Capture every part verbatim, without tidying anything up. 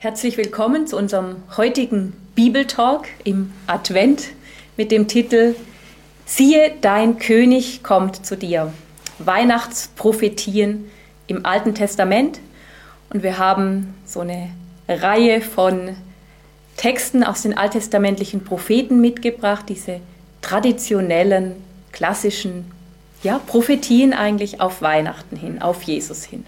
Herzlich willkommen zu unserem heutigen Bibeltalk im Advent mit dem Titel Siehe, dein König kommt zu dir. Weihnachtsprophetien im Alten Testament. Und wir haben so eine Reihe von Texten aus den alttestamentlichen Propheten mitgebracht, diese traditionellen, klassischen ja, Prophetien eigentlich auf Weihnachten hin, auf Jesus hin.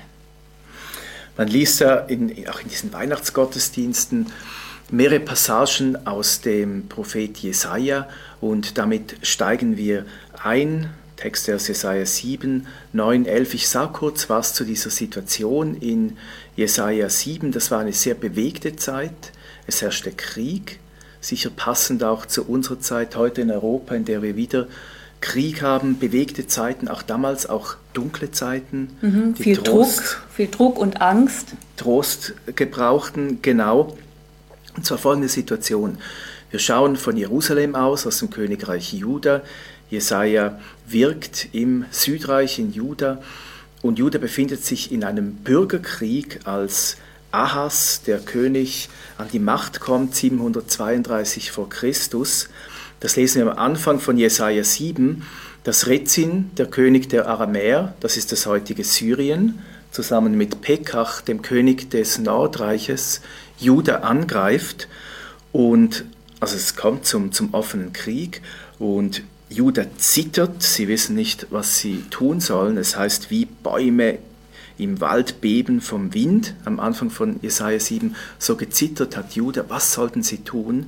Man liest ja in, auch in diesen Weihnachtsgottesdiensten mehrere Passagen aus dem Prophet Jesaja und damit steigen wir ein. Texte aus Jesaja sieben, neun, elf. Ich sage kurz was zu dieser Situation in Jesaja sieben. Das war eine sehr bewegte Zeit. Es herrschte Krieg, sicher passend auch zu unserer Zeit heute in Europa, in der wir wieder Krieg haben, bewegte Zeiten, auch damals, auch dunkle Zeiten. Mhm, viel Trost, Druck, viel Druck und Angst. Trost gebrauchten, genau. Und zwar folgende Situation. Wir schauen von Jerusalem aus, aus dem Königreich Juda. Jesaja wirkt im Südreich in Juda und Juda befindet sich in einem Bürgerkrieg, als Ahas, der König, an die Macht kommt, siebenhundertzweiunddreißig vor Christus. Das lesen wir am Anfang von Jesaja sieben, dass Rezin, der König der Aramäer, das ist das heutige Syrien, zusammen mit Pekach, dem König des Nordreiches, Juda angreift. Und also es kommt zum, zum offenen Krieg und Juda zittert, sie wissen nicht, was sie tun sollen. Es heißt, wie Bäume im Wald beben vom Wind, am Anfang von Jesaja sieben, so gezittert hat Juda, was sollten sie tun?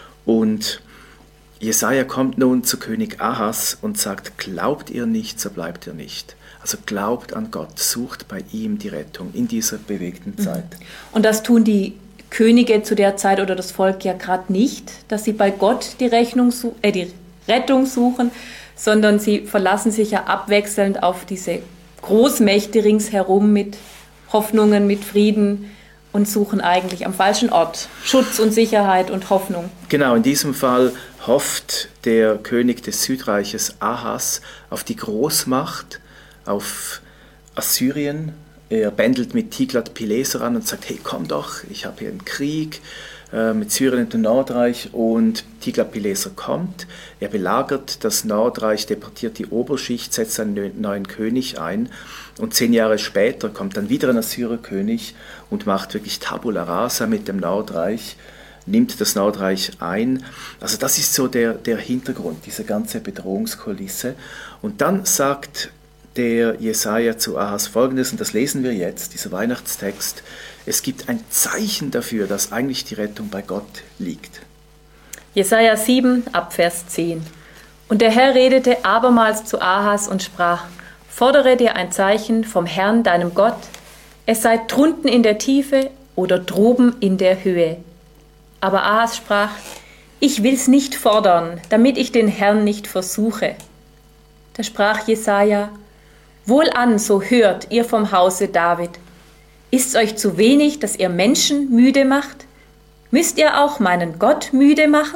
Und Jesaja kommt nun zu König Ahas und sagt, glaubt ihr nicht, so bleibt ihr nicht. Also glaubt an Gott, sucht bei ihm die Rettung in dieser bewegten Zeit. Und das tun die Könige zu der Zeit oder das Volk ja gerade nicht, dass sie bei Gott die, Rechnung, äh, die Rettung suchen, sondern sie verlassen sich ja abwechselnd auf diese Großmächte ringsherum mit Hoffnungen, mit Frieden und suchen eigentlich am falschen Ort Schutz und Sicherheit und Hoffnung. Genau, in diesem Fall hofft der König des Südreiches Ahas auf die Großmacht, auf Assyrien. Er bändelt mit Tiglat-Pileser an und sagt, hey, komm doch, ich habe hier einen Krieg äh, mit Syrien und dem Nordreich. Und Tiglat-Pileser kommt, er belagert das Nordreich, deportiert die Oberschicht, setzt einen neuen König ein. Und zehn Jahre später kommt dann wieder ein Assyrerkönig und macht wirklich Tabula Rasa mit dem Nordreich, nimmt das Nordreich ein. Also das ist so der, der Hintergrund, diese ganze Bedrohungskulisse. Und dann sagt der Jesaja zu Ahas Folgendes, und das lesen wir jetzt, dieser Weihnachtstext: Es gibt ein Zeichen dafür, dass eigentlich die Rettung bei Gott liegt. Jesaja sieben, ab Vers zehn. Und der Herr redete abermals zu Ahas und sprach: Fordere dir ein Zeichen vom Herrn, deinem Gott, es sei drunten in der Tiefe oder droben in der Höhe. Aber Ahas sprach: Ich will's nicht fordern, damit ich den Herrn nicht versuche. Da sprach Jesaja: Wohlan, so hört, ihr vom Hause David. Ist's euch zu wenig, dass ihr Menschen müde macht? Müsst ihr auch meinen Gott müde machen?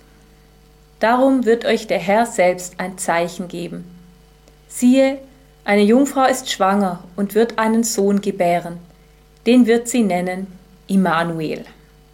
Darum wird euch der Herr selbst ein Zeichen geben. Siehe, eine Jungfrau ist schwanger und wird einen Sohn gebären. Den wird sie nennen Immanuel.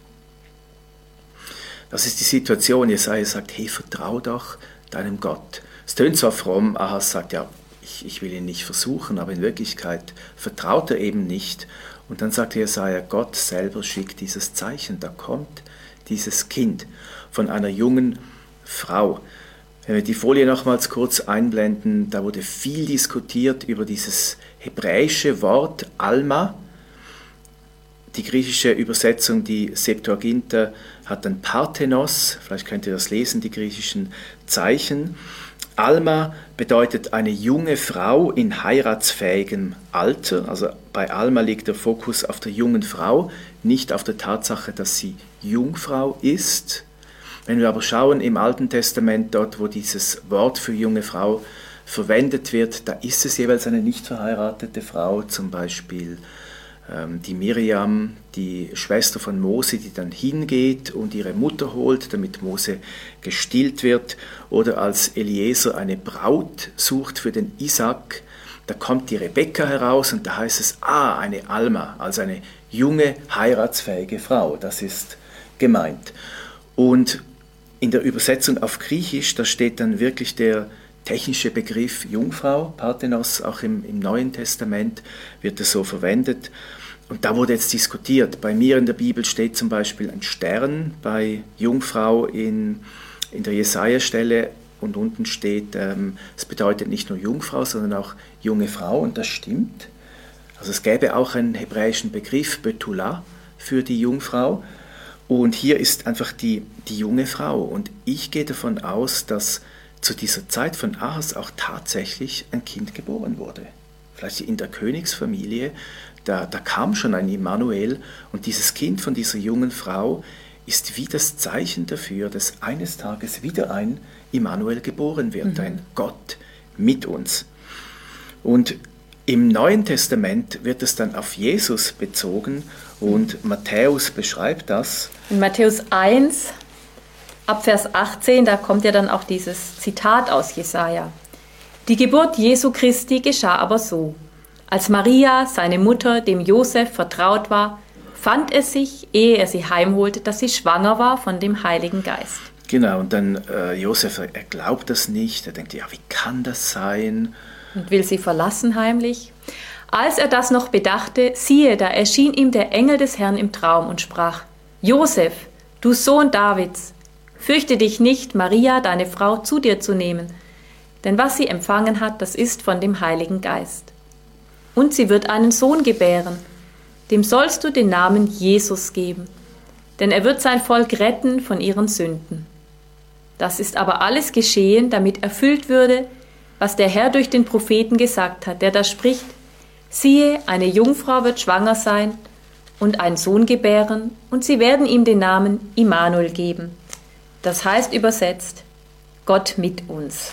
Das ist die Situation. Jesaja sagt, hey, vertrau doch deinem Gott. Es tönt zwar fromm, Ahas sagt, ja, ich, ich will ihn nicht versuchen, aber in Wirklichkeit vertraut er eben nicht. Und dann sagt Jesaja, Gott selber schickt dieses Zeichen. Da kommt dieses Kind von einer jungen Frau. Wenn wir die Folie nochmals kurz einblenden, da wurde viel diskutiert über dieses hebräische Wort Alma. Die griechische Übersetzung, die Septuaginta, hat dann Parthenos, vielleicht könnt ihr das lesen, die griechischen Zeichen. Alma bedeutet eine junge Frau in heiratsfähigem Alter. Also bei Alma liegt der Fokus auf der jungen Frau, nicht auf der Tatsache, dass sie Jungfrau ist. Wenn wir aber schauen im Alten Testament, dort wo dieses Wort für junge Frau verwendet wird, da ist es jeweils eine nicht verheiratete Frau, zum Beispiel ähm, die Miriam, die Schwester von Mose, die dann hingeht und ihre Mutter holt, damit Mose gestillt wird, oder als Eliezer eine Braut sucht für den Isaak, da kommt die Rebekka heraus und da heißt es, ah, eine Alma, also eine junge, heiratsfähige Frau, das ist gemeint. Und in der Übersetzung auf Griechisch, da steht dann wirklich der technische Begriff Jungfrau, Parthenos, auch im, im Neuen Testament wird es so verwendet. Und da wurde jetzt diskutiert. Bei mir in der Bibel steht zum Beispiel ein Stern bei Jungfrau in, in der Jesaja-Stelle und unten steht, ähm, es bedeutet nicht nur Jungfrau, sondern auch junge Frau und das stimmt. Also es gäbe auch einen hebräischen Begriff, Betula, für die Jungfrau. Und hier ist einfach die, die junge Frau. Und ich gehe davon aus, dass zu dieser Zeit von Ahas auch tatsächlich ein Kind geboren wurde. Vielleicht in der Königsfamilie, da, da kam schon ein Immanuel. Und dieses Kind von dieser jungen Frau ist wie das Zeichen dafür, dass eines Tages wieder ein Immanuel geboren wird, mhm. ein Gott mit uns. Und im Neuen Testament wird es dann auf Jesus bezogen und Matthäus beschreibt das. In Matthäus eins, ab Vers achtzehn, da kommt ja dann auch dieses Zitat aus Jesaja. Die Geburt Jesu Christi geschah aber so. Als Maria, seine Mutter, dem Josef vertraut war, fand es sich, ehe er sie heimholte, dass sie schwanger war von dem Heiligen Geist. Genau, und dann äh, Josef, er glaubt das nicht, er denkt, ja, wie kann das sein? Und will sie verlassen heimlich. Als er das noch bedachte, siehe, da erschien ihm der Engel des Herrn im Traum und sprach, Josef, du Sohn Davids, fürchte dich nicht, Maria, deine Frau, zu dir zu nehmen, denn was sie empfangen hat, das ist von dem Heiligen Geist. Und sie wird einen Sohn gebären, dem sollst du den Namen Jesus geben, denn er wird sein Volk retten von ihren Sünden. Das ist aber alles geschehen, damit erfüllt würde, was der Herr durch den Propheten gesagt hat, der da spricht, siehe, eine Jungfrau wird schwanger sein und einen Sohn gebären, und sie werden ihm den Namen Immanuel geben. Das heißt übersetzt, Gott mit uns.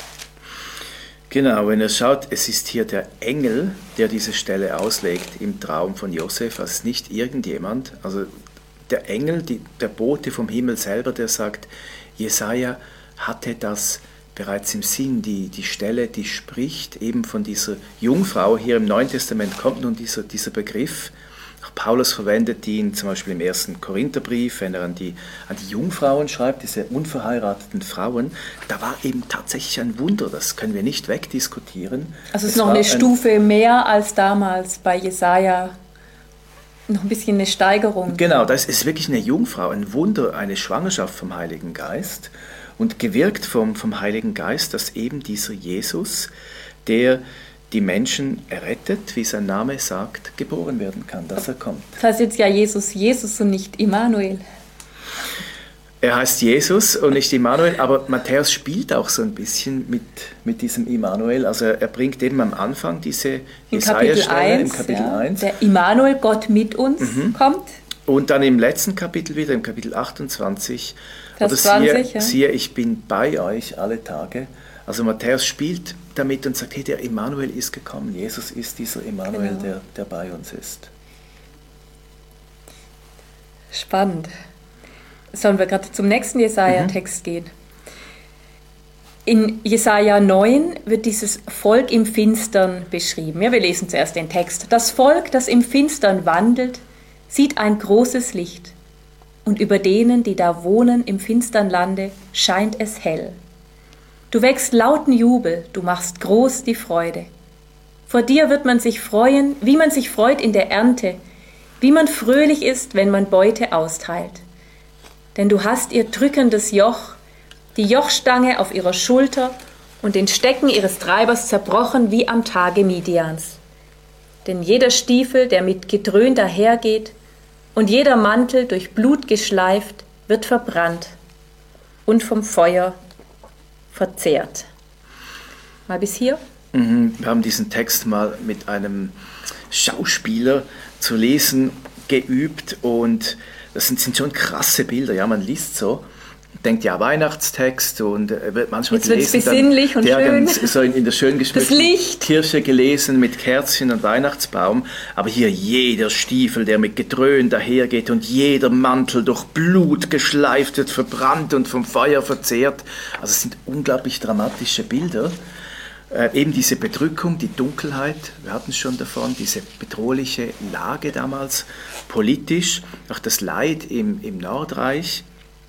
Genau, wenn ihr schaut, es ist hier der Engel, der diese Stelle auslegt im Traum von Josef, also nicht irgendjemand, also der Engel, die, der Bote vom Himmel selber, der sagt, Jesaja hatte das bereits im Sinn, die, die Stelle, die spricht eben von dieser Jungfrau. Hier im Neuen Testament kommt nun dieser, dieser Begriff. Auch Paulus verwendet ihn zum Beispiel im ersten Korintherbrief, wenn er an die, an die Jungfrauen schreibt, diese unverheirateten Frauen. Da war eben tatsächlich ein Wunder, das können wir nicht wegdiskutieren. Also es ist noch eine Stufe mehr als damals bei Jesaja. Noch ein bisschen eine Steigerung. Genau, das ist wirklich eine Jungfrau, ein Wunder, eine Schwangerschaft vom Heiligen Geist. Und gewirkt vom, vom Heiligen Geist, dass eben dieser Jesus, der die Menschen errettet, wie sein Name sagt, geboren werden kann, dass er kommt. Das heißt jetzt ja Jesus, Jesus und nicht Immanuel. Er heißt Jesus und nicht Immanuel, aber Matthäus spielt auch so ein bisschen mit, mit diesem Immanuel. Also er, er bringt eben am Anfang diese Jesaja-Stelle im Kapitel ja, eins. Der Immanuel, Gott mit uns, mhm. kommt. Und dann im letzten Kapitel wieder, im Kapitel achtundzwanzig, Vers oder zwanzig, siehe, ja. siehe, ich bin bei euch alle Tage. Also Matthäus spielt damit und sagt, hey, der Immanuel ist gekommen. Jesus ist dieser Immanuel, genau. der, der bei uns ist. Spannend. Sollen wir gerade zum nächsten Jesaja-Text mhm. gehen? In Jesaja neun wird dieses Volk im Finstern beschrieben. Ja, wir lesen zuerst den Text. Das Volk, das im Finstern wandelt, sieht ein großes Licht. Und über denen, die da wohnen im finstern Lande, scheint es hell. Du wächst lauten Jubel, du machst groß die Freude. Vor dir wird man sich freuen, wie man sich freut in der Ernte, wie man fröhlich ist, wenn man Beute austeilt. Denn du hast ihr drückendes Joch, die Jochstange auf ihrer Schulter und den Stecken ihres Treibers zerbrochen wie am Tage Midians. Denn jeder Stiefel, der mit Gedröhn dahergeht, und jeder Mantel durch Blut geschleift, wird verbrannt und vom Feuer verzehrt. Mal bis hier. Wir haben diesen Text mal mit einem Schauspieler zu lesen geübt und das sind, sind schon krasse Bilder. Ja, man liest so, denkt ja Weihnachtstext und wird manchmal Jetzt gelesen. Jetzt wird es besinnlich und schön. So in, in der schön geschmückten Kirche gelesen mit Kerzchen und Weihnachtsbaum. Aber hier jeder Stiefel, der mit Gedröhn dahergeht und jeder Mantel durch Blut geschleift wird, verbrannt und vom Feuer verzehrt. Also es sind unglaublich dramatische Bilder. Äh, eben diese Bedrückung, die Dunkelheit, wir hatten es schon davon, diese bedrohliche Lage damals, politisch, auch das Leid im, im Nordreich.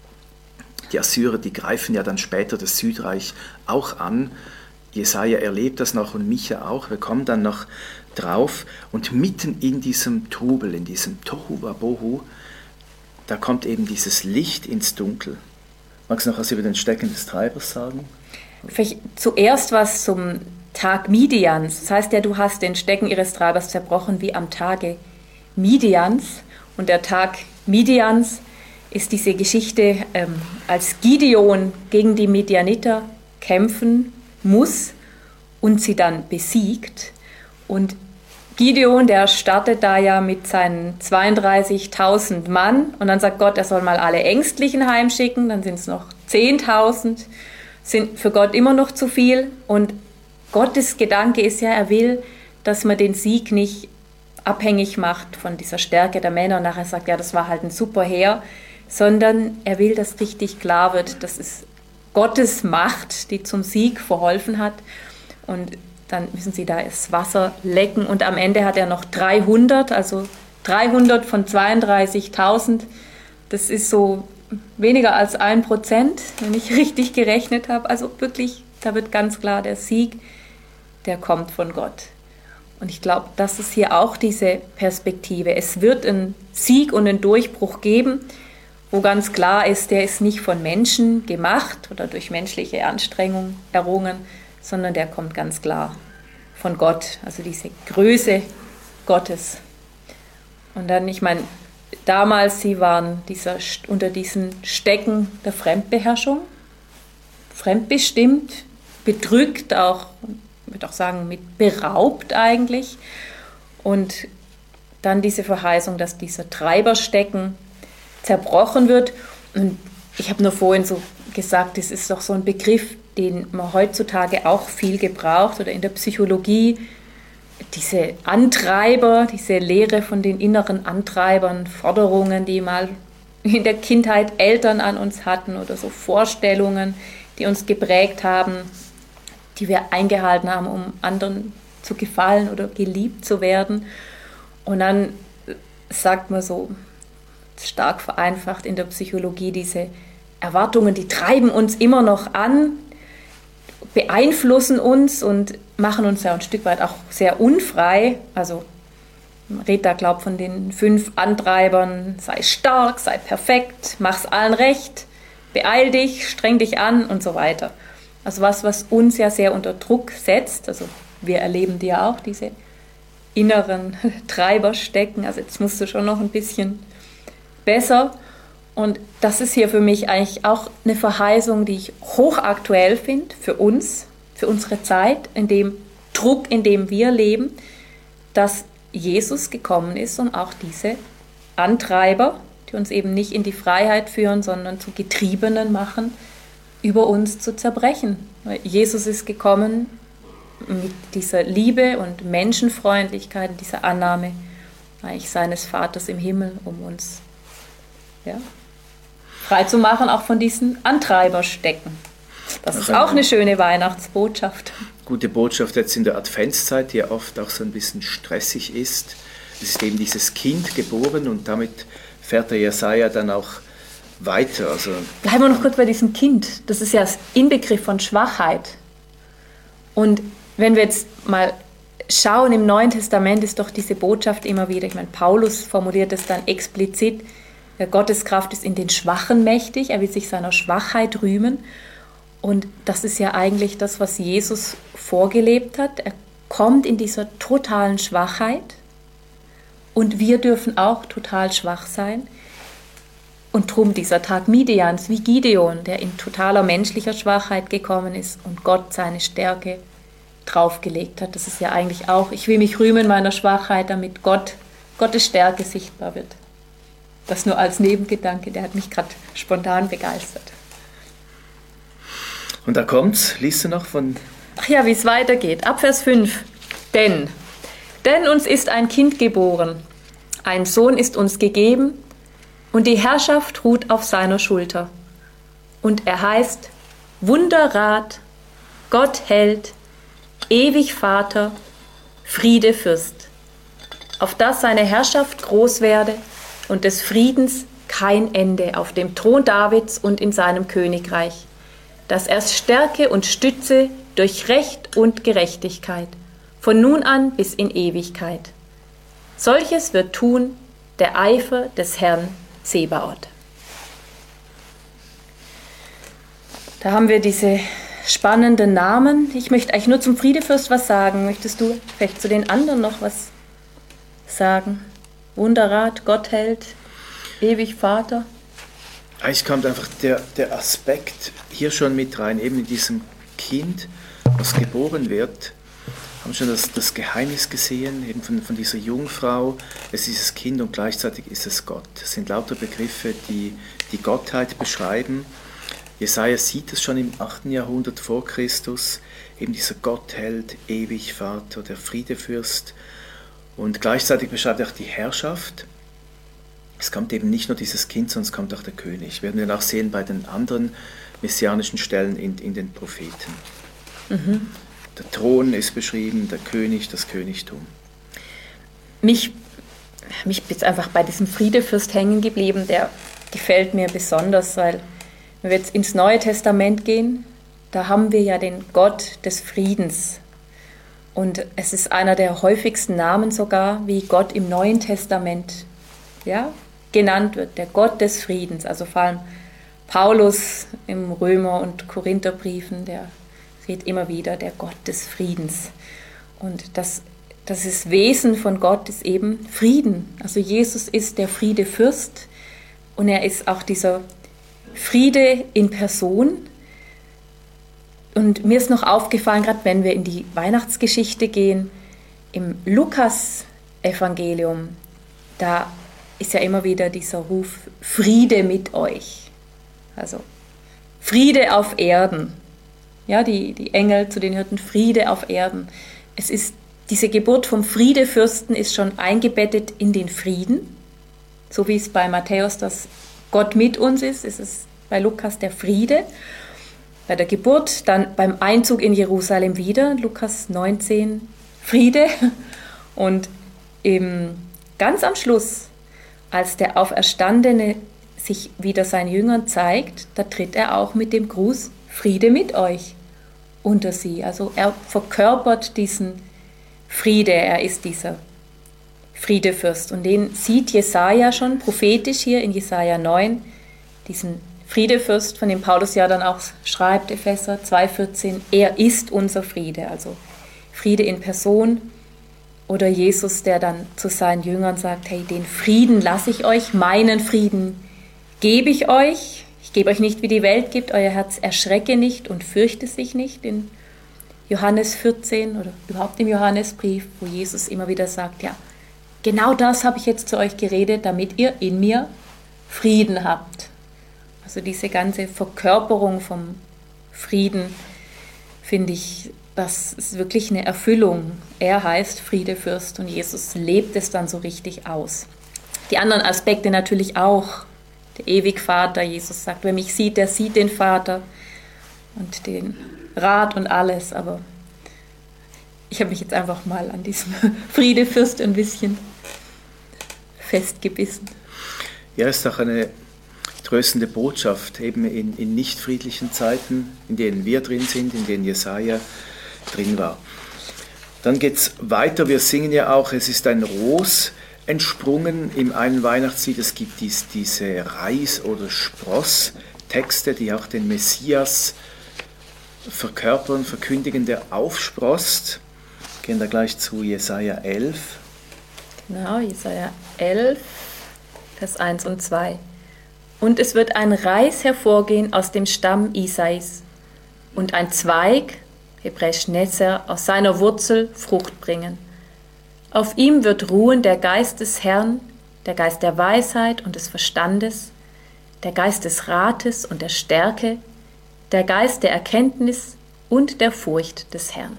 Die Assyrer, die greifen ja dann später das Südreich auch an. Jesaja erlebt das noch und Micha auch. Wir kommen dann noch drauf. Und mitten in diesem Trubel, in diesem Tohu Wabohu, da kommt eben dieses Licht ins Dunkel. Magst du noch was über den Stecken des Treibers sagen? Vielleicht zuerst was zum Tag Midians. Das heißt ja, du hast den Stecken ihres Treibers zerbrochen wie am Tage Midians. Und der Tag Midians ist diese Geschichte, ähm, als Gideon gegen die Midianiter kämpfen muss und sie dann besiegt. Und Gideon, der startet da ja mit seinen zweiunddreißigtausend Mann und dann sagt Gott, er soll mal alle Ängstlichen heimschicken, dann sind es noch zehntausend. Sind für Gott immer noch zu viel. Und Gottes Gedanke ist ja, er will, dass man den Sieg nicht abhängig macht von dieser Stärke der Männer und nachher sagt, ja, das war halt ein super Heer, sondern er will, dass richtig klar wird, das ist Gottes Macht, die zum Sieg verholfen hat. Und dann müssen sie da das Wasser lecken und am Ende hat er noch dreihundert, also dreihundert von zweiunddreißigtausend. Das ist so weniger als ein Prozent, wenn ich richtig gerechnet habe. Also wirklich, da wird ganz klar, der Sieg, der kommt von Gott. Und ich glaube, das ist hier auch diese Perspektive. Es wird einen Sieg und einen Durchbruch geben, wo ganz klar ist, der ist nicht von Menschen gemacht oder durch menschliche Anstrengung errungen, sondern der kommt ganz klar von Gott, also diese Größe Gottes. Und dann, ich meine, damals, sie waren dieser, unter diesen Stecken der Fremdbeherrschung, fremdbestimmt, bedrückt, auch, ich würde auch sagen, mit beraubt eigentlich. Und dann diese Verheißung, dass dieser Treiberstecken zerbrochen wird. Und ich habe nur vorhin so gesagt, das ist doch so ein Begriff, den man heutzutage auch viel gebraucht oder in der Psychologie. Diese Antreiber, diese Lehre von den inneren Antreibern, Forderungen, die mal in der Kindheit Eltern an uns hatten oder so Vorstellungen, die uns geprägt haben, die wir eingehalten haben, um anderen zu gefallen oder geliebt zu werden. Und dann sagt man so stark vereinfacht in der Psychologie, diese Erwartungen, die treiben uns immer noch an, beeinflussen uns und machen uns ja ein Stück weit auch sehr unfrei. Also man redet da, glaube ich, von den fünf Antreibern, sei stark, sei perfekt, mach's allen recht, beeil dich, streng dich an und so weiter. Also was, was uns ja sehr unter Druck setzt, also wir erleben die ja auch, diese inneren Treiberstecken, also jetzt musst du schon noch ein bisschen besser. Und das ist hier für mich eigentlich auch eine Verheißung, die ich hochaktuell finde für uns, für unsere Zeit, in dem Druck, in dem wir leben, dass Jesus gekommen ist, um auch diese Antreiber, die uns eben nicht in die Freiheit führen, sondern zu Getriebenen machen, über uns zu zerbrechen. Weil Jesus ist gekommen mit dieser Liebe und Menschenfreundlichkeit, dieser Annahme eigentlich seines Vaters im Himmel, um uns ja, frei zu machen, auch von diesen Antreiberstecken. Das ist auch eine schöne Weihnachtsbotschaft. Gute Botschaft jetzt in der Adventszeit, die ja oft auch so ein bisschen stressig ist. Es ist eben dieses Kind geboren und damit fährt der Jesaja dann auch weiter. Also bleiben wir noch kurz bei diesem Kind. Das ist ja das Inbegriff von Schwachheit. Und wenn wir jetzt mal schauen, im Neuen Testament ist doch diese Botschaft immer wieder, ich meine, Paulus formuliert es dann explizit, Gottes Kraft ist in den Schwachen mächtig, er will sich seiner Schwachheit rühmen. Und das ist ja eigentlich das, was Jesus vorgelebt hat. Er kommt in dieser totalen Schwachheit und wir dürfen auch total schwach sein. Und drum dieser Tag Midians, wie Gideon, der in totaler menschlicher Schwachheit gekommen ist und Gott seine Stärke draufgelegt hat. Das ist ja eigentlich auch, ich will mich rühmen meiner Schwachheit, damit Gott, Gottes Stärke sichtbar wird. Das nur als Nebengedanke, der hat mich gerade spontan begeistert. Und da kommt's, liest du noch von... Ach ja, wie es weitergeht. Ab Vers fünf. Denn, denn uns ist ein Kind geboren, ein Sohn ist uns gegeben und die Herrschaft ruht auf seiner Schulter. Und er heißt Wunderrat, Gott hält, ewig Vater, Friede Fürst, auf dass seine Herrschaft groß werde und des Friedens kein Ende auf dem Thron Davids und in seinem Königreich, dass er stärke und stütze durch Recht und Gerechtigkeit, von nun an bis in Ewigkeit. Solches wird tun der Eifer des Herrn Zebaoth. Da haben wir diese spannenden Namen. Ich möchte eigentlich nur zum Friedefürst was sagen. Möchtest du vielleicht zu den anderen noch was sagen? Wunderrat, Gottheld, ewig Vater. Eigentlich kommt einfach der, der Aspekt hier schon mit rein, eben in diesem Kind, was geboren wird. Haben schon das, das Geheimnis gesehen, eben von, von dieser Jungfrau. Es ist dieses Kind und gleichzeitig ist es Gott. Es sind lauter Begriffe, die die Gottheit beschreiben. Jesaja sieht es schon im achten Jahrhundert vor Christus, eben dieser Gottheld, ewig Vater, der Friedefürst. Und gleichzeitig beschreibt er auch die Herrschaft. Es kommt eben nicht nur dieses Kind, sondern es kommt auch der König. Werden wir nachsehen bei den anderen messianischen Stellen in, in den Propheten. Mhm. Der Thron ist beschrieben, der König, das Königtum. Mich, mich bin jetzt einfach bei diesem Friedefürst hängen geblieben, der gefällt mir besonders, weil wenn wir jetzt ins Neue Testament gehen, da haben wir ja den Gott des Friedens. Und es ist einer der häufigsten Namen sogar, wie Gott im Neuen Testament ja, genannt wird, der Gott des Friedens. Also vor allem Paulus im Römer- und Korintherbriefen, der redet immer wieder, der Gott des Friedens. Und das, das ist Wesen von Gott ist eben Frieden. Also Jesus ist der Friedefürst und er ist auch dieser Friede in Person. Und mir ist noch aufgefallen, gerade wenn wir in die Weihnachtsgeschichte gehen, im Lukas-Evangelium, da ist ja immer wieder dieser Ruf, Friede mit euch. Also Friede auf Erden. Ja, die, die Engel zu den Hirten, Friede auf Erden. Es ist, diese Geburt vom Friedefürsten ist schon eingebettet in den Frieden. So wie es bei Matthäus das Gott mit uns ist, ist es bei Lukas der Friede. Bei der Geburt, dann beim Einzug in Jerusalem wieder, Lukas neunzehn, Friede. Und eben ganz am Schluss, als der Auferstandene sich wieder seinen Jüngern zeigt, da tritt er auch mit dem Gruß Friede mit euch unter sie. Also er verkörpert diesen Friede, er ist dieser Friedefürst. Und den sieht Jesaja schon prophetisch hier in Jesaja neun, diesen Friedefürst, von dem Paulus ja dann auch schreibt, Epheser zwei vierzehn, er ist unser Friede, also Friede in Person. Oder Jesus, der dann zu seinen Jüngern sagt, hey, den Frieden lasse ich euch, meinen Frieden gebe ich euch. Ich gebe euch nicht, wie die Welt gibt, euer Herz erschrecke nicht und fürchte sich nicht, in Johannes vierzehn oder überhaupt im Johannesbrief, wo Jesus immer wieder sagt, ja, genau das habe ich jetzt zu euch geredet, damit ihr in mir Frieden habt. Also diese ganze Verkörperung vom Frieden, finde ich, das ist wirklich eine Erfüllung. Er heißt Friedefürst und Jesus lebt es dann so richtig aus. Die anderen Aspekte natürlich auch. Der ewig Vater, Jesus sagt, wer mich sieht, der sieht den Vater und den Rat und alles. Aber ich habe mich jetzt einfach mal an diesem Friedefürst ein bisschen festgebissen. Ja, es ist auch eine tröstende Botschaft, eben in, in nicht friedlichen Zeiten, in denen wir drin sind, in denen Jesaja drin war. Dann geht es weiter, wir singen ja auch, es ist ein Ros entsprungen im einen Weihnachtslied. Es gibt dies, diese Reis- oder Spross-Texte, die auch den Messias verkörpern, verkündigen, der aufsprost. Gehen da gleich zu Jesaja elf. Genau, Jesaja elf, Vers eins und zwei. Und es wird ein Reis hervorgehen aus dem Stamm Isais und ein Zweig, hebräisch Netzer, aus seiner Wurzel Frucht bringen. Auf ihm wird ruhen der Geist des Herrn, der Geist der Weisheit und des Verstandes, der Geist des Rates und der Stärke, der Geist der Erkenntnis und der Furcht des Herrn.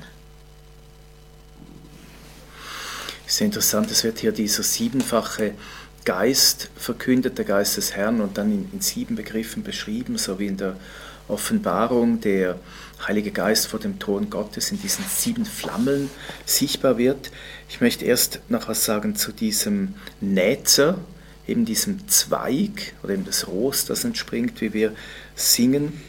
Sehr interessant, es wird hier dieser siebenfache Geist verkündet, der Geist des Herrn, und dann in, in sieben Begriffen beschrieben, so wie in der Offenbarung der Heilige Geist vor dem Thron Gottes in diesen sieben Flammen sichtbar wird. Ich möchte erst noch was sagen zu diesem Näzer, eben diesem Zweig oder eben das Ros, das entspringt, wie wir singen.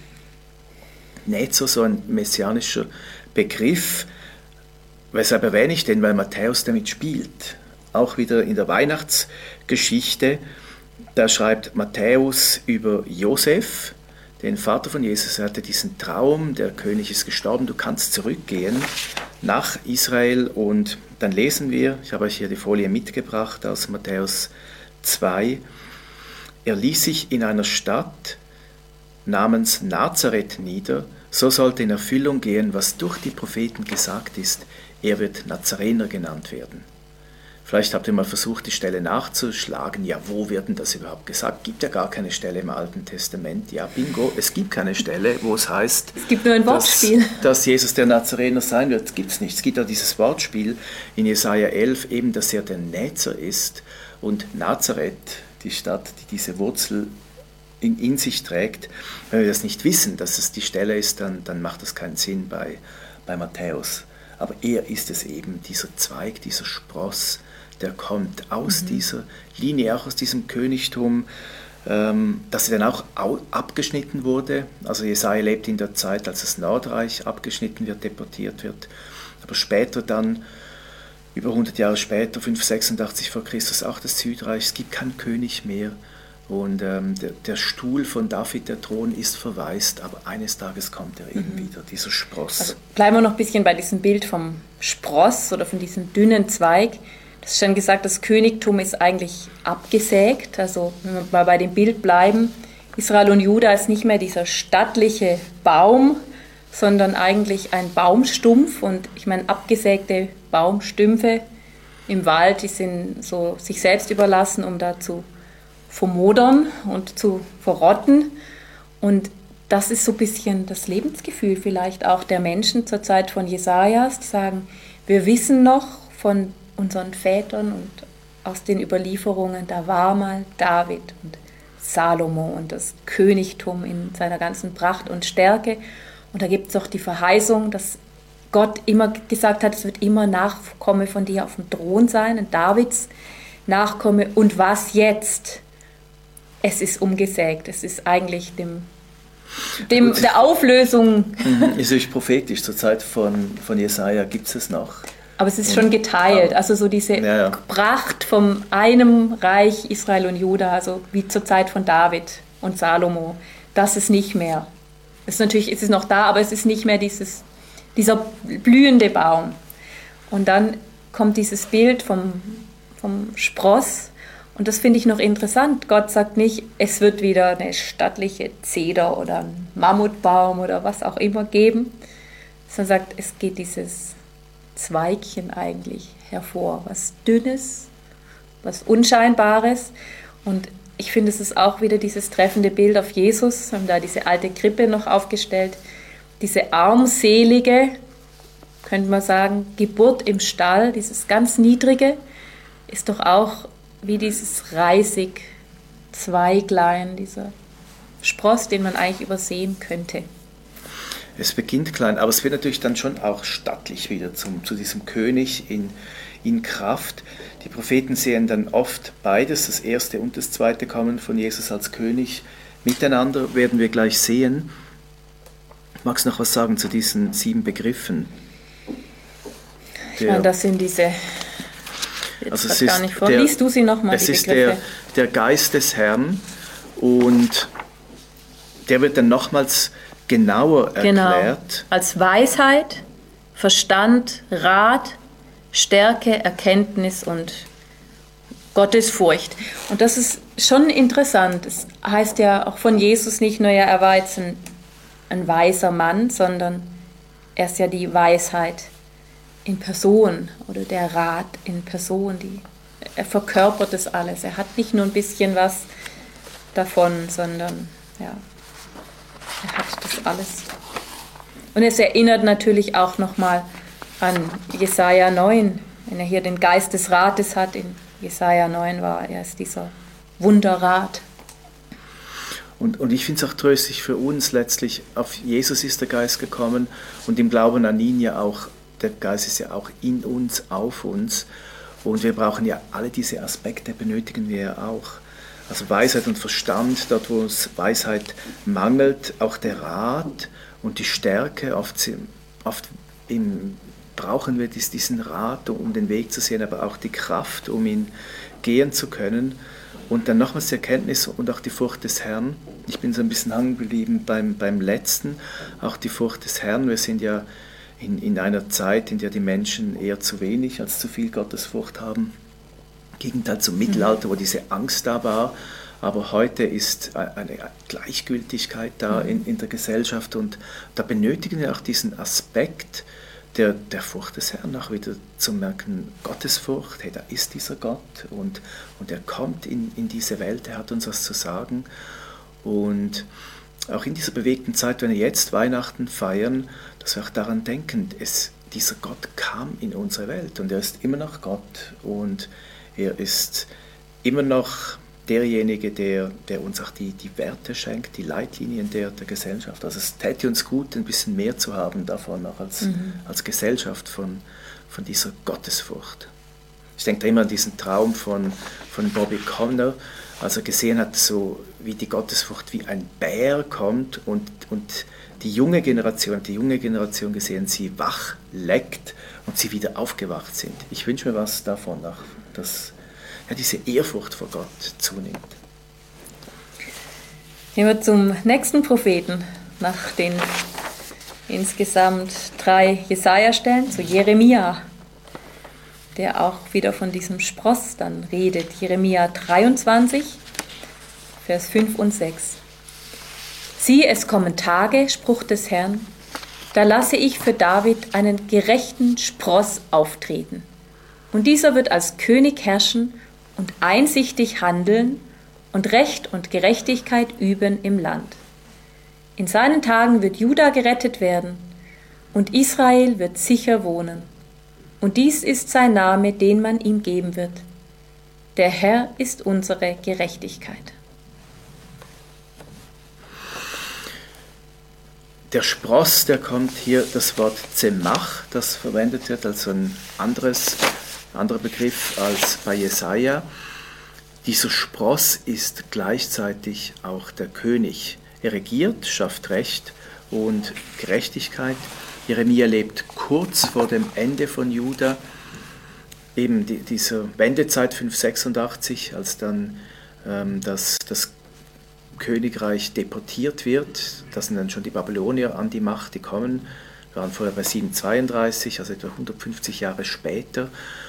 Näzer, so ein messianischer Begriff. Weshalb erwähne ich den? Weil Matthäus damit spielt. Auch wieder in der Weihnachtsgeschichte, da schreibt Matthäus über Josef, den Vater von Jesus. Er hatte diesen Traum, der König ist gestorben, du kannst zurückgehen nach Israel. Und dann lesen wir, ich habe euch hier die Folie mitgebracht aus Matthäus zwei, er ließ sich in einer Stadt namens Nazareth nieder, so sollte in Erfüllung gehen, was durch die Propheten gesagt ist, er wird Nazarener genannt werden. Vielleicht habt ihr mal versucht, die Stelle nachzuschlagen. Ja, wo wird denn das überhaupt gesagt? Gibt ja gar keine Stelle im Alten Testament. Ja, bingo, es gibt keine Stelle, wo es heißt, es gibt nur ein Wortspiel, dass, dass Jesus der Nazarener sein wird. Gibt es nicht. Es gibt ja dieses Wortspiel in Jesaja elf, eben, dass er der Näzer ist. Und Nazareth, die Stadt, die diese Wurzel in, in sich trägt, wenn wir das nicht wissen, dass es die Stelle ist, dann, dann macht das keinen Sinn bei, bei Matthäus. Aber er ist es eben, dieser Zweig, dieser Spross, der kommt aus mhm. dieser Linie, auch aus diesem Königtum, ähm, dass er dann auch abgeschnitten wurde. Also Jesaja lebt in der Zeit, als das Nordreich abgeschnitten wird, deportiert wird. Aber später dann, über hundert Jahre später, fünfhundertsechsundachtzig vor Christus, auch das Südreich. Es gibt keinen König mehr. Und ähm, der, der Stuhl von David, der Thron, ist verwaist, aber eines Tages kommt er eben mhm. wieder, dieser Spross. Also bleiben wir noch ein bisschen bei diesem Bild vom Spross oder von diesem dünnen Zweig. Das ist schon gesagt, das Königtum ist eigentlich abgesägt. Also wenn wir mal bei dem Bild bleiben, Israel und Juda ist nicht mehr dieser stattliche Baum, sondern eigentlich ein Baumstumpf. Und ich meine, abgesägte Baumstümpfe im Wald, die sind so sich selbst überlassen, um da zu vermodern und zu verrotten. Und das ist so ein bisschen das Lebensgefühl vielleicht auch der Menschen zur Zeit von Jesajas, die sagen, wir wissen noch von unseren Vätern und aus den Überlieferungen, da war mal David und Salomo und das Königtum in seiner ganzen Pracht und Stärke. Und da gibt es auch die Verheißung, dass Gott immer gesagt hat, es wird immer Nachkomme von dir auf dem Thron sein, ein Davids Nachkomme. Und was jetzt? Es ist umgesägt. Es ist eigentlich dem, dem der Auflösung. Ist natürlich prophetisch. Zur Zeit von, von Jesaja gibt es es noch. Aber es ist schon geteilt. Also so diese ja, ja. Pracht von einem Reich Israel und Juda, also wie zur Zeit von David und Salomo, das ist nicht mehr. Es ist natürlich, es ist noch da, aber es ist nicht mehr dieses, dieser blühende Baum. Und dann kommt dieses Bild vom, vom Spross. Und das finde ich noch interessant. Gott sagt nicht, es wird wieder eine stattliche Zeder oder ein Mammutbaum oder was auch immer geben, sondern sagt, es geht dieses Zweigchen eigentlich hervor, was Dünnes, was Unscheinbares. Und ich finde, es ist auch wieder dieses treffende Bild auf Jesus. Wir haben da diese alte Krippe noch aufgestellt, diese armselige, könnte man sagen, Geburt im Stall, dieses ganz Niedrige, ist doch auch wie dieses Reisig Zweiglein, dieser Spross, den man eigentlich übersehen könnte. Es beginnt klein, aber es wird natürlich dann schon auch stattlich wieder zum, zu diesem König in, in Kraft. Die Propheten sehen dann oft beides, das erste und das zweite Kommen von Jesus als König miteinander, werden wir gleich sehen. Magst du noch was sagen zu diesen sieben Begriffen? Ich meine, das sind diese... Jetzt also es ist gar nicht vor. Der, Liest du sie nochmal, die Es Begriffe. ist der, der Geist des Herrn und der wird dann nochmals genauer erklärt. Genau. Als Weisheit, Verstand, Rat, Stärke, Erkenntnis und Gottesfurcht. Und das ist schon interessant. Es heißt ja auch von Jesus nicht nur, ja, er war jetzt ein, ein weiser Mann, sondern er ist ja die Weisheit in Person oder der Rat in Person. Die, er verkörpert das alles. Er hat nicht nur ein bisschen was davon, sondern ja, er hat das alles. Und es erinnert natürlich auch nochmal an Jesaja neun, wenn er hier den Geist des Rates hat. In Jesaja neun war er ist dieser Wunderrat. Und, und ich finde es auch tröstlich für uns letztlich, auf Jesus ist der Geist gekommen und im Glauben an ihn ja auch, der Geist ist ja auch in uns, auf uns. Und wir brauchen ja alle diese Aspekte, benötigen wir ja auch. Also Weisheit und Verstand, dort wo es Weisheit mangelt, auch der Rat und die Stärke, oft, oft im, brauchen wir diesen Rat, um den Weg zu sehen, aber auch die Kraft, um ihn gehen zu können. Und dann nochmals die Erkenntnis und auch die Furcht des Herrn. Ich bin so ein bisschen hängen geblieben beim, beim letzten, auch die Furcht des Herrn. Wir sind ja in, in einer Zeit, in der die Menschen eher zu wenig als zu viel Gottesfurcht haben. Im Gegenteil zum Mittelalter, wo diese Angst da war. Aber heute ist eine Gleichgültigkeit da in, in der Gesellschaft und da benötigen wir auch diesen Aspekt der, der Furcht des Herrn auch wieder zu merken, Gottesfurcht, hey, da ist dieser Gott und, und er kommt in, in diese Welt, er hat uns was zu sagen. Und auch in dieser bewegten Zeit, wenn wir jetzt Weihnachten feiern, dass wir auch daran denken, es, dieser Gott kam in unsere Welt und er ist immer noch Gott und er ist immer noch derjenige, der, der uns auch die, die Werte schenkt, die Leitlinien der, der Gesellschaft. Also es täte uns gut, ein bisschen mehr zu haben davon, auch als, mhm. als Gesellschaft von, von dieser Gottesfurcht. Ich denke da immer an diesen Traum von, von Bobby Conner, als er gesehen hat, so wie die Gottesfurcht wie ein Bär kommt und, und die junge Generation, die junge Generation gesehen, sie wach leckt und sie wieder aufgewacht sind. Ich wünsche mir was davon, auch, dass ja, diese Ehrfurcht vor Gott zunimmt. Gehen wir zum nächsten Propheten, nach den insgesamt drei Jesaja-Stellen, zu Jeremia, der auch wieder von diesem Spross dann redet. Jeremia dreiundzwanzig, Vers fünf und sechs. Sieh, es kommen Tage, Spruch des Herrn, da lasse ich für David einen gerechten Spross auftreten. Und dieser wird als König herrschen und einsichtig handeln und Recht und Gerechtigkeit üben im Land. In seinen Tagen wird Juda gerettet werden und Israel wird sicher wohnen. Und dies ist sein Name, den man ihm geben wird. Der Herr ist unsere Gerechtigkeit. Der Spross, der kommt hier, das Wort Zemach, das verwendet wird, also ein anderes anderer Begriff als bei Jesaja. Dieser Spross ist gleichzeitig auch der König. Er regiert, schafft Recht und Gerechtigkeit. Jeremia lebt kurz vor dem Ende von Juda, eben die, diese Wendezeit fünfhundertsechsundachtzig, als dann ähm, das, das Königreich deportiert wird. Da sind dann schon die Babylonier an die Macht, die kommen. Wir waren vorher bei siebenhundertzweiunddreißig, also etwa hundertfünfzig Jahre später.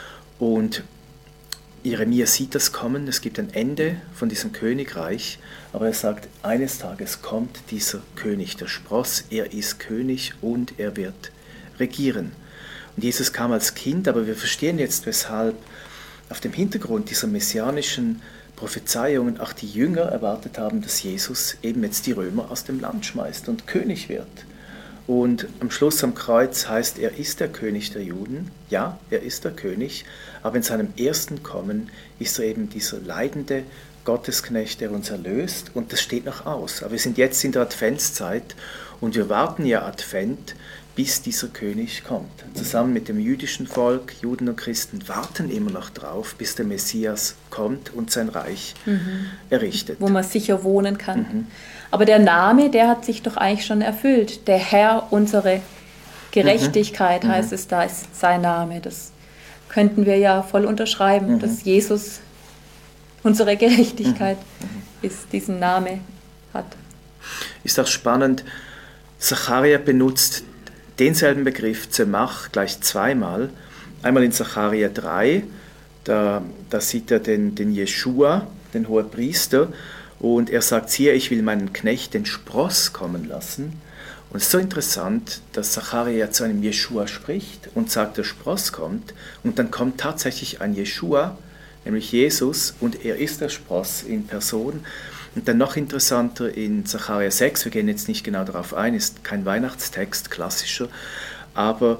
Und Jeremia sieht das kommen, es gibt ein Ende von diesem Königreich, aber er sagt, eines Tages kommt dieser König, der Spross, er ist König und er wird regieren. Und Jesus kam als Kind, aber wir verstehen jetzt, weshalb auf dem Hintergrund dieser messianischen Prophezeiungen auch die Jünger erwartet haben, dass Jesus eben jetzt die Römer aus dem Land schmeißt und König wird. Und am Schluss am Kreuz heißt, er ist der König der Juden. Ja, er ist der König, aber in seinem ersten Kommen ist er eben dieser leidende Gottesknecht, der uns erlöst. Und das steht noch aus. Aber wir sind jetzt in der Adventszeit und wir warten ja Advent, bis dieser König kommt. Zusammen mit dem jüdischen Volk, Juden und Christen, warten immer noch drauf, bis der Messias kommt und sein Reich mhm. errichtet. Wo man sicher wohnen kann. Mhm. Aber der Name, der hat sich doch eigentlich schon erfüllt. Der Herr, unsere Gerechtigkeit, mhm. heißt es, da ist sein Name. Das könnten wir ja voll unterschreiben, mhm. dass Jesus unsere Gerechtigkeit mhm. ist, diesen Namen hat. Ist auch spannend, Zacharia benutzt denselben Begriff Zemach gleich zweimal. Einmal in Zacharia drei, da, da sieht er den, den Jeschua, den Hohepriester, und er sagt, siehe, ich will meinen Knecht den Spross kommen lassen. Und es ist so interessant, dass Zacharia zu einem Jeschua spricht und sagt, der Spross kommt. Und dann kommt tatsächlich ein Jeschua, nämlich Jesus, und er ist der Spross in Person. Und dann noch interessanter in Zacharia sechs, wir gehen jetzt nicht genau darauf ein, ist kein Weihnachtstext, klassischer, aber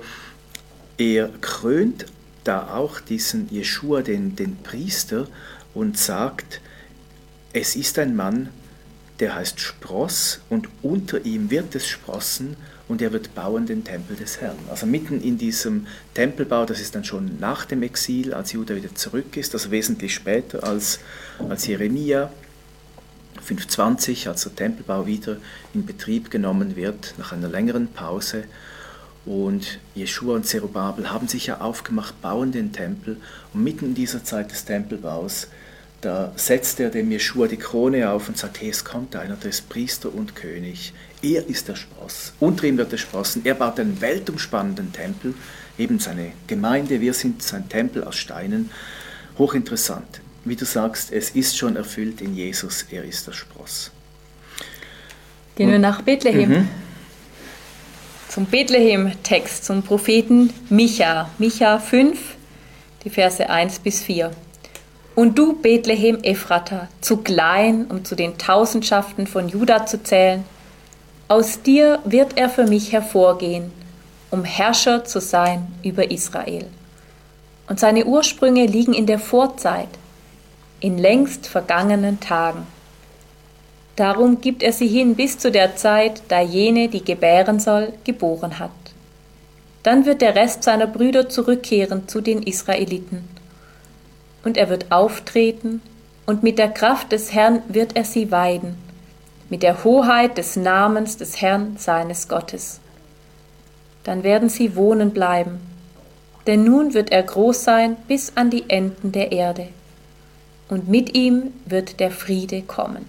er krönt da auch diesen Jeschua, den, den Priester, und sagt, es ist ein Mann, der heißt Spross und unter ihm wird es sprossen und er wird bauen den Tempel des Herrn. Also mitten in diesem Tempelbau, das ist dann schon nach dem Exil, als Juda wieder zurück ist, also wesentlich später als, als Jeremia, fünfhundertzwanzig, als der Tempelbau wieder in Betrieb genommen wird, nach einer längeren Pause. Und Jeschua und Zerubabel haben sich ja aufgemacht, bauen den Tempel. Und mitten in dieser Zeit des Tempelbaus, da setzt er dem Jeschua die Krone auf und sagt, hey, es kommt einer, der ist Priester und König. Er ist der Spross. Unter ihm wird er sprossen. Er baut einen weltumspannenden Tempel, eben seine Gemeinde. Wir sind sein Tempel aus Steinen. Hochinteressant. Wie du sagst, es ist schon erfüllt in Jesus. Er ist der Spross. Gehen wir nach Bethlehem. Mhm. Zum Bethlehem-Text, zum Propheten Micha. Micha fünf, die Verse eins bis vier. Und du, Bethlehem Ephrata, zu klein, um zu den Tausendschaften von Juda zu zählen, aus dir wird er für mich hervorgehen, um Herrscher zu sein über Israel. Und seine Ursprünge liegen in der Vorzeit, in längst vergangenen Tagen. Darum gibt er sie hin bis zu der Zeit, da jene, die gebären soll, geboren hat. Dann wird der Rest seiner Brüder zurückkehren zu den Israeliten. Und er wird auftreten, und mit der Kraft des Herrn wird er sie weiden, mit der Hoheit des Namens des Herrn seines Gottes. Dann werden sie wohnen bleiben, denn nun wird er groß sein bis an die Enden der Erde, und mit ihm wird der Friede kommen.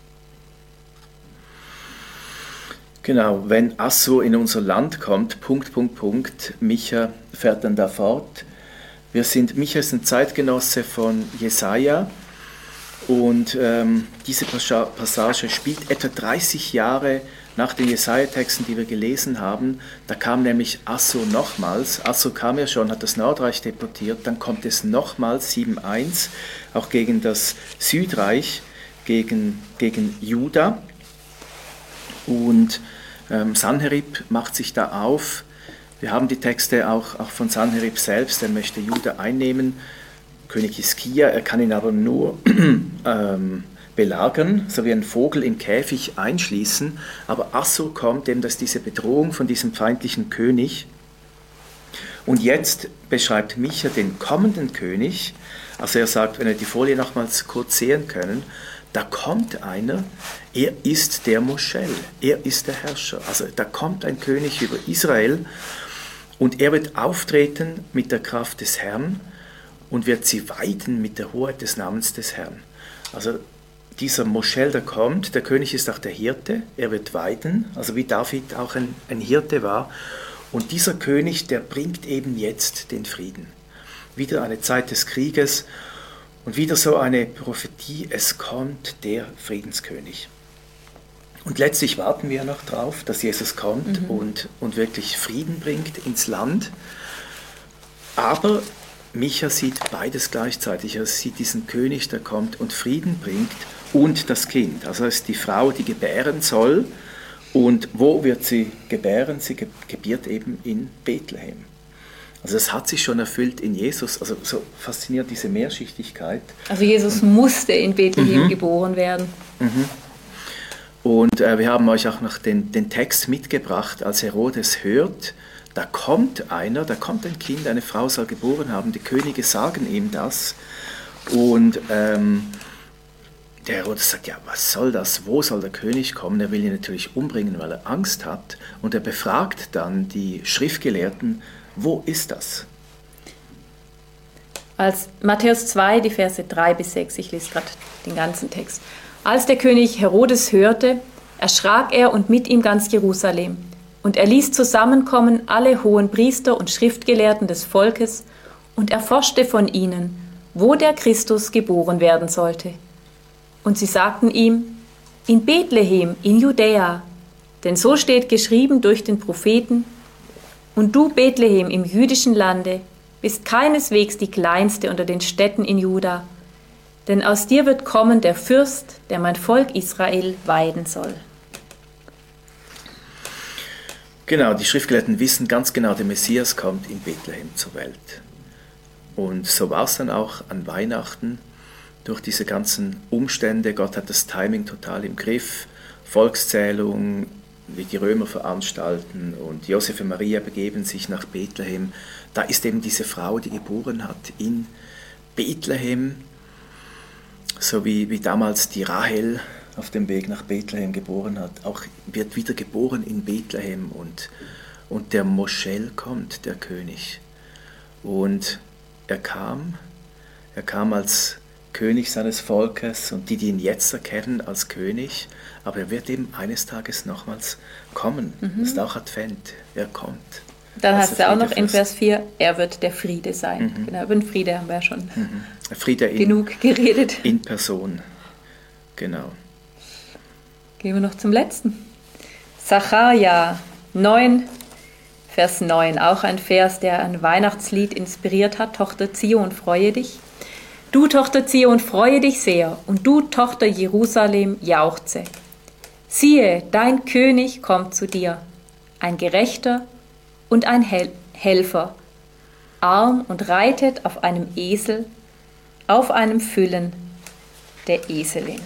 Genau, wenn Assur in unser Land kommt, Punkt, Punkt, Punkt, Micha fährt dann da fort. Wir sind, Micha ist ein Zeitgenosse von Jesaja und ähm, diese Passage spielt etwa dreißig Jahre nach den Jesaja-Texten, die wir gelesen haben. Da kam nämlich Assur nochmals. Assur kam ja schon, hat das Nordreich deportiert, dann kommt es nochmals, sieben eins, auch gegen das Südreich, gegen, gegen Juda. Und ähm, Sanherib macht sich da auf. Wir haben die Texte auch, auch von Sanherib selbst, der möchte Juda einnehmen. König Hiskia, er kann ihn aber nur ähm, belagern, so wie ein Vogel im Käfig einschließen. Aber Assur kommt, eben, dass diese Bedrohung von diesem feindlichen König. Und jetzt beschreibt Micha den kommenden König. Also er sagt, wenn wir die Folie nochmals kurz sehen können, da kommt einer, er ist der Moschel, er ist der Herrscher. Also da kommt ein König über Israel und er wird auftreten mit der Kraft des Herrn und wird sie weiden mit der Hoheit des Namens des Herrn. Also dieser Moschel, der kommt, der König ist auch der Hirte, er wird weiden, also wie David auch ein, ein Hirte war. Und dieser König, der bringt eben jetzt den Frieden. Wieder eine Zeit des Krieges. Und wieder so eine Prophetie, es kommt der Friedenskönig. Und letztlich warten wir noch drauf, dass Jesus kommt mhm. und, und wirklich Frieden bringt ins Land. Aber Micha sieht beides gleichzeitig. Er sieht diesen König, der kommt und Frieden bringt und das Kind. Also es ist die Frau, die gebären soll. Und wo wird sie gebären? Sie gebiert eben in Bethlehem. Also das hat sich schon erfüllt in Jesus, also so fasziniert diese Mehrschichtigkeit. Also Jesus musste in Bethlehem mhm. geboren werden. Mhm. Und äh, wir haben euch auch noch den, den Text mitgebracht, als Herodes hört, da kommt einer, da kommt ein Kind, eine Frau soll geboren haben, die Könige sagen ihm das. Und ähm, der Herodes sagt, ja, was soll das, wo soll der König kommen? Er will ihn natürlich umbringen, weil er Angst hat. Und er befragt dann die Schriftgelehrten, wo ist das? Als Matthäus zwei, die Verse drei bis sechs, ich lese gerade den ganzen Text. Als der König Herodes hörte, erschrak er und mit ihm ganz Jerusalem. Und er ließ zusammenkommen alle hohen Priester und Schriftgelehrten des Volkes und erforschte von ihnen, wo der Christus geboren werden sollte. Und sie sagten ihm, in Bethlehem, in Judäa, denn so steht geschrieben durch den Propheten, und du, Bethlehem, im jüdischen Lande, bist keineswegs die kleinste unter den Städten in Juda, denn aus dir wird kommen der Fürst, der mein Volk Israel weiden soll. Genau, die Schriftgelehrten wissen ganz genau, der Messias kommt in Bethlehem zur Welt. Und so war es dann auch an Weihnachten, durch diese ganzen Umstände. Gott hat das Timing total im Griff. Volkszählung, wie die Römer veranstalten, und Josef und Maria begeben sich nach Bethlehem. Da ist eben diese Frau, die geboren hat in Bethlehem, so wie, wie damals die Rahel auf dem Weg nach Bethlehem geboren hat, auch wird wieder geboren in Bethlehem, und, und der Moschel kommt, der König. Und er kam, er kam als König seines Volkes, und die, die ihn jetzt erkennen als König, aber er wird eben eines Tages nochmals kommen. Mhm. Das ist auch Advent, er kommt. Dann hast du auch noch in Vers vier, er wird der Friede sein. Mhm. Genau, über den Friede haben wir ja schon mhm. Friede in, genug geredet. In Person, genau. Gehen wir noch zum letzten. Sacharja neun, Vers neun, auch ein Vers, der ein Weihnachtslied inspiriert hat. Tochter Zion, freue dich. Du, Tochter Zion, freue dich sehr, und du, Tochter Jerusalem, jauchze. Siehe, dein König kommt zu dir, ein Gerechter und ein Hel- Helfer, arm und reitet auf einem Esel, auf einem Füllen der Eselin.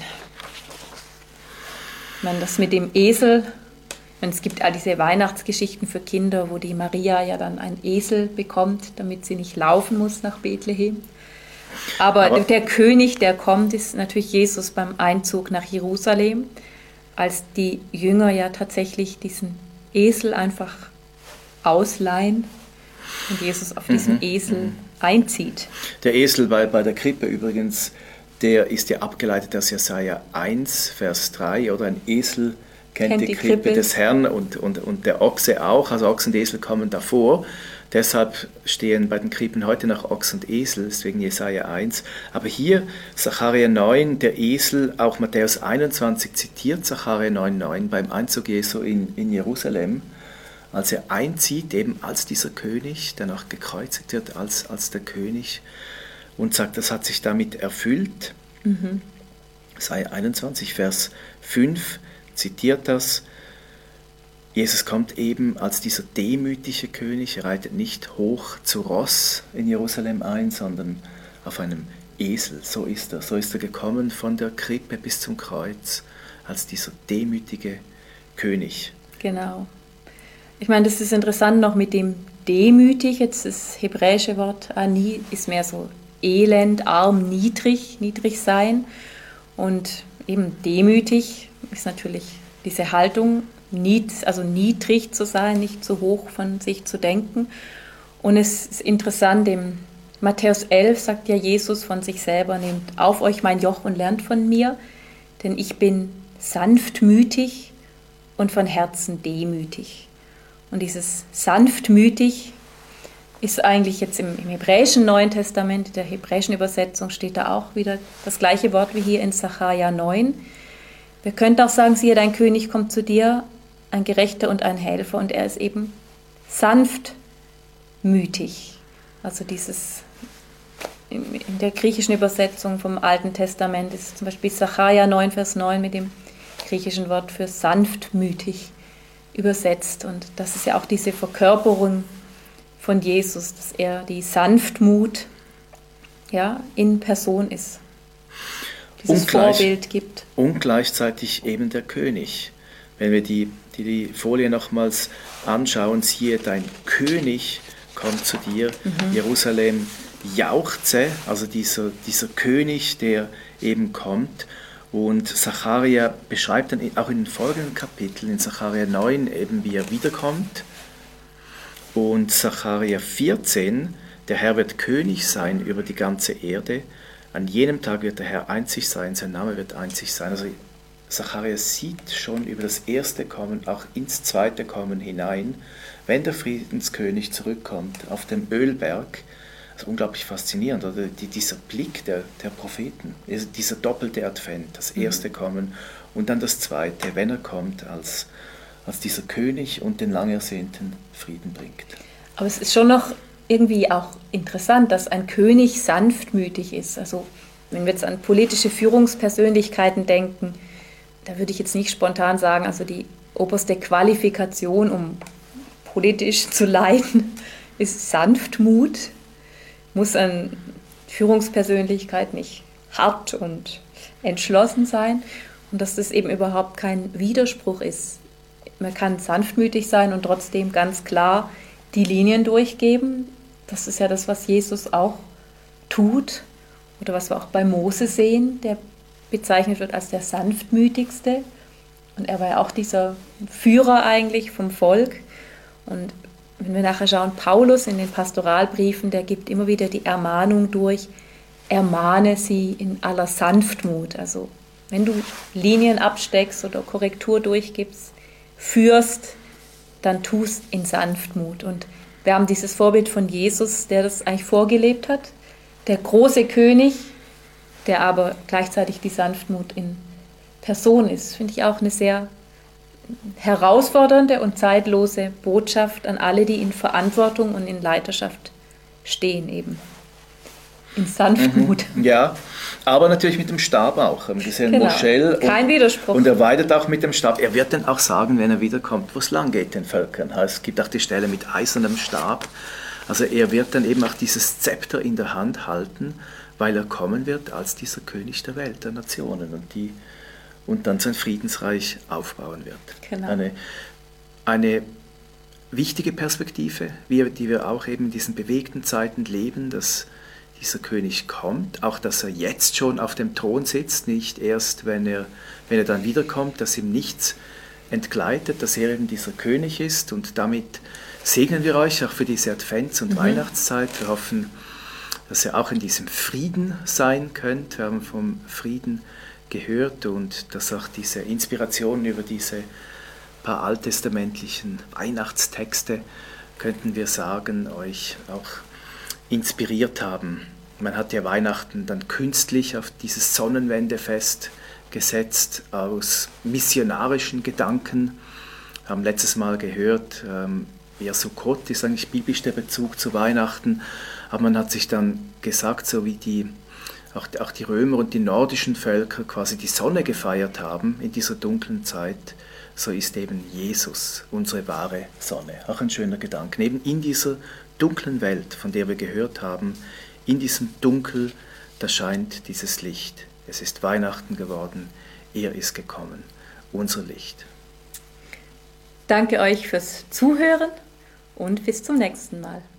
Ich meine, das mit dem Esel, und es gibt all diese Weihnachtsgeschichten für Kinder, wo die Maria ja dann einen Esel bekommt, damit sie nicht laufen muss nach Bethlehem. Aber, Aber der König, der kommt, ist natürlich Jesus beim Einzug nach Jerusalem, als die Jünger ja tatsächlich diesen Esel einfach ausleihen und Jesus auf diesen mhm. Esel mhm. einzieht. Der Esel bei, bei der Krippe übrigens, der ist ja abgeleitet aus Jesaja eins, Vers drei, oder ein Esel kennt, kennt die, die Krippe, Krippe des Herrn, und, und, und der Ochse auch, also Ochs und Esel kommen davor. Deshalb stehen bei den Krippen heute noch Ochs und Esel, deswegen Jesaja eins. Aber hier Sacharja neun, der Esel, auch Matthäus einundzwanzig zitiert Sacharja neun neun beim Einzug Jesu in, in Jerusalem, als er einzieht, eben als dieser König, der noch gekreuzigt wird, als, als der König, und sagt, das hat sich damit erfüllt. Mhm. Jesaja einundzwanzig, Vers fünf zitiert das. Jesus kommt eben als dieser demütige König, er reitet nicht hoch zu Ross in Jerusalem ein, sondern auf einem Esel. So ist er, so ist er gekommen von der Krippe bis zum Kreuz, als dieser demütige König. Genau. Ich meine, das ist interessant noch mit dem demütig, jetzt das hebräische Wort ani ist mehr so elend, arm, niedrig, niedrig sein, und eben demütig ist natürlich diese Haltung, also niedrig zu sein, nicht zu hoch von sich zu denken. Und es ist interessant, im Matthäus elf sagt ja Jesus von sich selber, nehmt auf euch mein Joch und lernt von mir, denn ich bin sanftmütig und von Herzen demütig. Und dieses sanftmütig ist eigentlich jetzt im, im hebräischen Neuen Testament, in der hebräischen Übersetzung steht da auch wieder das gleiche Wort wie hier in Sacharja neun. Wir könnten auch sagen, siehe, dein König kommt zu dir, ein Gerechter und ein Helfer, und er ist eben sanftmütig. Also dieses, in der griechischen Übersetzung vom Alten Testament ist zum Beispiel Sacharja neun, Vers neun mit dem griechischen Wort für sanftmütig übersetzt. Und das ist ja auch diese Verkörperung von Jesus, dass er die Sanftmut ja, in Person ist, dieses Ungleich, Vorbild gibt. Und gleichzeitig eben der König. Wenn wir die, die, die Folie nochmals anschauen, siehe, dein König kommt zu dir, mhm. Jerusalem jauchze, also dieser, dieser König, der eben kommt. Und Sacharja beschreibt dann auch in den folgenden Kapiteln, in Sacharja neun, eben wie er wiederkommt. Und Sacharja vierzehn, der Herr wird König sein über die ganze Erde. An jenem Tag wird der Herr einzig sein, sein Name wird einzig sein. Also Sacharja sieht schon über das erste Kommen, auch ins zweite Kommen hinein, wenn der Friedenskönig zurückkommt auf dem Ölberg. Das ist unglaublich faszinierend, oder? Die, dieser Blick der, der Propheten, dieser doppelte Advent, das erste Kommen und dann das zweite, wenn er kommt, als, als dieser König und den lang ersehnten Frieden bringt. Aber es ist schon noch irgendwie auch interessant, dass ein König sanftmütig ist. Also wenn wir jetzt an politische Führungspersönlichkeiten denken, da würde ich jetzt nicht spontan sagen, also die oberste Qualifikation, um politisch zu leiten, ist Sanftmut. Muss eine Führungspersönlichkeit nicht hart und entschlossen sein. und dass das eben überhaupt kein Widerspruch ist. Man kann sanftmütig sein und trotzdem ganz klar die Linien durchgeben. Das ist ja das, was Jesus auch tut oder was wir auch bei Mose sehen, der bezeichnet wird als der sanftmütigste. Und er war ja auch dieser Führer eigentlich vom Volk. Und wenn wir nachher schauen, Paulus in den Pastoralbriefen, der gibt immer wieder die Ermahnung durch, ermahne sie in aller Sanftmut. Also wenn du Linien absteckst oder Korrektur durchgibst, führst, dann tust in Sanftmut. Und wir haben dieses Vorbild von Jesus, der das eigentlich vorgelebt hat, der große König, der aber gleichzeitig die Sanftmut in Person ist. Finde ich auch eine sehr herausfordernde und zeitlose Botschaft an alle, die in Verantwortung und in Leiterschaft stehen eben. In Sanftmut. Mhm, ja, aber natürlich mit dem Stab auch. Wir haben gesehen, Genau. Moschel. Kein und, Widerspruch. Und er weidet auch mit dem Stab. Er wird dann auch sagen, wenn er wiederkommt, wo es lang geht den Völkern. Es gibt auch die Stelle mit eisernem Stab. Also er wird dann eben auch dieses Zepter in der Hand halten, weil er kommen wird als dieser König der Welt, der Nationen und, die, und dann sein Friedensreich aufbauen wird. Genau. Eine, eine wichtige Perspektive, die wir auch eben in diesen bewegten Zeiten leben, dass dieser König kommt, auch dass er jetzt schon auf dem Thron sitzt, nicht erst, wenn er, wenn er dann wiederkommt, dass ihm nichts entgleitet, dass er eben dieser König ist. Und damit segnen wir euch auch für diese Advents- und mhm. Weihnachtszeit. Wir hoffen, dass ihr auch in diesem Frieden sein könnt. Wir haben vom Frieden gehört und dass auch diese Inspirationen über diese paar alttestamentlichen Weihnachtstexte, könnten wir sagen, euch auch inspiriert haben. Man hat ja Weihnachten dann künstlich auf dieses Sonnenwendefest gesetzt aus missionarischen Gedanken. Wir haben letztes Mal gehört, ähm, ja, Sukkot ist eigentlich biblisch der Bezug zu Weihnachten, aber man hat sich dann gesagt, so wie die, auch, auch die Römer und die nordischen Völker quasi die Sonne gefeiert haben in dieser dunklen Zeit, so ist eben Jesus unsere wahre Sonne. Auch ein schöner Gedanke. Eben in dieser dunklen Welt, von der wir gehört haben, in diesem Dunkel, da scheint dieses Licht. Es ist Weihnachten geworden, er ist gekommen, unser Licht. Danke euch fürs Zuhören und bis zum nächsten Mal.